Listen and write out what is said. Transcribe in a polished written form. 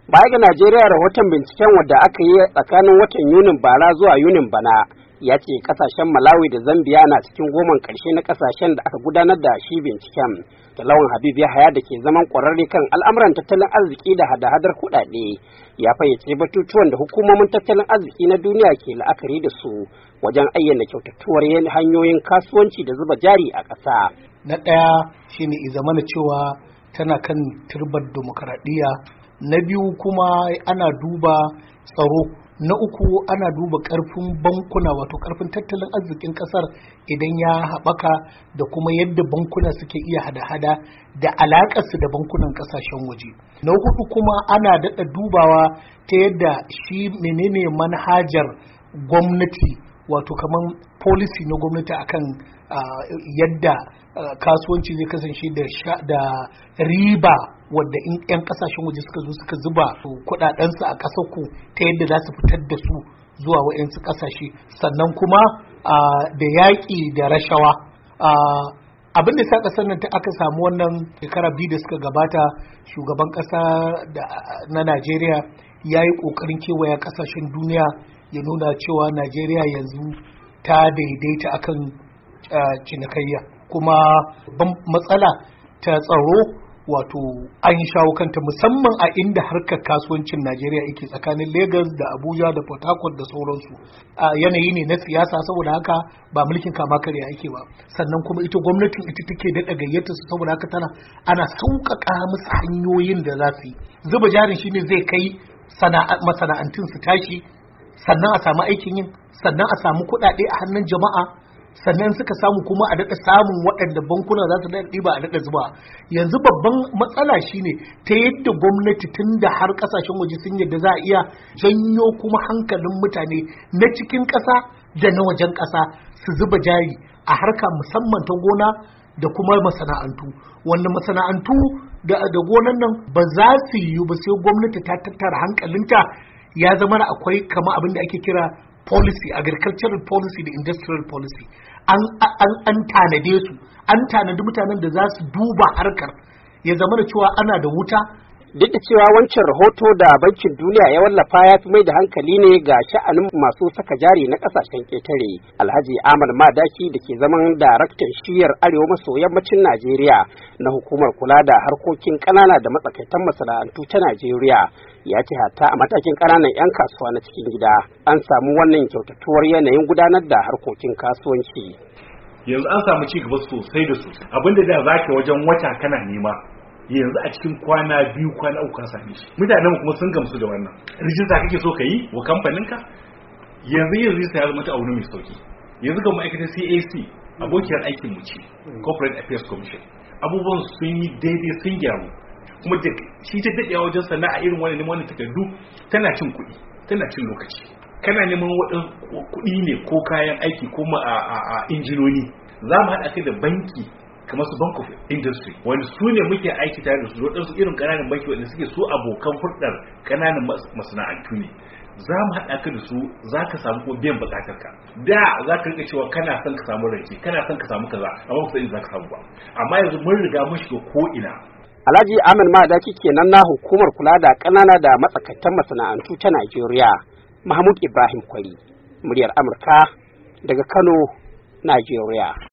Baya ga Najeriya, rahoton binciken wadda aka yi tsakanin watan Yunin bara zuwa Yunin bana ya ce kasashen Malawi da Zambia na cikin goman ƙarshe na kasashen da aka gudanar da shi binciken. Talawan Habib Yahaya da ke zaman ƙwararre kan al'amuran tattalin arziki da hada-hadar kuɗaɗe ya fayyace batutuwan da hukumomin tattalin arziki na duniya ke la'akari da su wajen ayyana kyautatuwar hanyoyin kasuwanci da zuba jari a ƙasa. Na ɗaya shine zamana cewa tana kan turbar demokaradiyya. Na biyu kuma ana duba tsaro. Na uku ana duba ƙarfin bankuna, wato ƙarfin tattalin arzikin ƙasar idan ya haɓaka, da kuma yadda bankuna suke iya hada-hada da alaƙarsu da bankunan ƙasashen waje. Na hudu kuma ana daɗa dubawa ta yadda shi menene manhajar gwamnati, wato kamar policy na gwamnati akan yadda kasuwanci zai kasance da riba wadda in 'yan kasashen waje suka zo suka zuba kudadensu a ƙasar ku ta yadda za su fitar da su zuwa wa'yansu ƙasashe. Sannan kuma da yaƙi da rashawa. Abin da sa ƙasar nan aka samu wannan shekara 2 da suka gabata, shugaban ƙasa na Najeriya ya yi ƙoƙarin kewaya ƙasashen duniya ya nuna cewa Najeriya yanzu ta daidaita akan cinikayya, kuma matsala ta tsaro wato an shawo kanta, musamman a inda harkar kasuwancin Najeriya yake tsakanin Lagos da Abuja da Port Harcourt da sauransu. Yanayi ne na siyasa, saboda haka ba mulkin kama karya ake ba. Sannan kuma ita gwamnatin ita take daɗa gayyata su, saboda haka ana sauƙaƙa musu hanyoyin da za su yi. Zuba jarin shine zai kai masana'antun su tashi, sannan a samu aikin yin, sannan a samu kuɗaɗe a hannun jama'a, sannan suka samu kuma a daɗa samun waɗanda bankuna za su daɗa ɗiba a daɗa zuba. Yanzu babban matsala shine ta yadda gwamnati tun da har ƙasashen waje sun yadda za a iya janyo kuma hankalin mutane na cikin ƙasa da na wajen ƙasa su zuba jari a harka musamman ta gona da kuma masana'antu. Wannan masana'antu da gonan nan ba za su yi ba sai gwamnati ta tattara hankalinta, ya zama akwai kama abin da ake kira policy, agricultural policy da industrial policy. An tanade su, an tanadi mutanen da za su duba harkar, ya zama da cewa ana da wuta. Duk da cewa wancan rahoto da Bankin Duniya ya wallafa ya fi mai da hankali ne ga sha'anin masu saka jari na kasashen ƙetare, Alhaji Ahmad Madaki da ke zaman daraktan shiyar Arewa maso yammacin Najeriya na hukumar kula da harkokin ƙanana da matsakaitan masana'antu ta Najeriya ya ce hatta a matakin ƙananan 'yan kasuwa na cikin gida an samu wannan kyautatuwar yanayin gudanar da harkokin kasuwanci. Yanzu an samu ci gaba sosai da sosai. Abinda da zaka wajen wata kana nema, yanzu a cikin kwana 2 kwana 3 ka same shi. Mutanen kuma sun gamsu da wannan. Rijista kake so ka yi wa kamfaninka? Yanzu rijista ya zama ta aure mai sauki. Yanzu ga ma'aikatar CAC, abokiyar aikin mu ce, Corporate Affairs Commission. Abubuwan sun yi daidai, sun gyaru. Kuma da shi ta daɗewa wajen sana'a irin wani neman takardu tana cin kuɗi, tana cin lokaci. Kana neman kuɗi ne ko kayan aiki ko a injinoni. Za mu haɗa kai da banki kamar su Bank of Industry, wanda su ne muke aiki tare da su, waɗansu irin ƙananan banki wanda suke su abokan hulɗar ƙananan masana'antu ne. Za mu haɗa ka da su, za ka samu kuma biyan buƙatar ka. Da za ka rika cewa kana son ka samu rance, kana son ka samu kaza, amma ba za ka samu ba. Amma yanzu mun riga mun shiga ko ina. Alhaji Ahmad Madaki kenan na hukumar kula da ƙanana da matsakaitan masana'antu ta Najeriya. Mahmud Ibrahim Kwari, muryar Amurka daga Kano, Najeriya.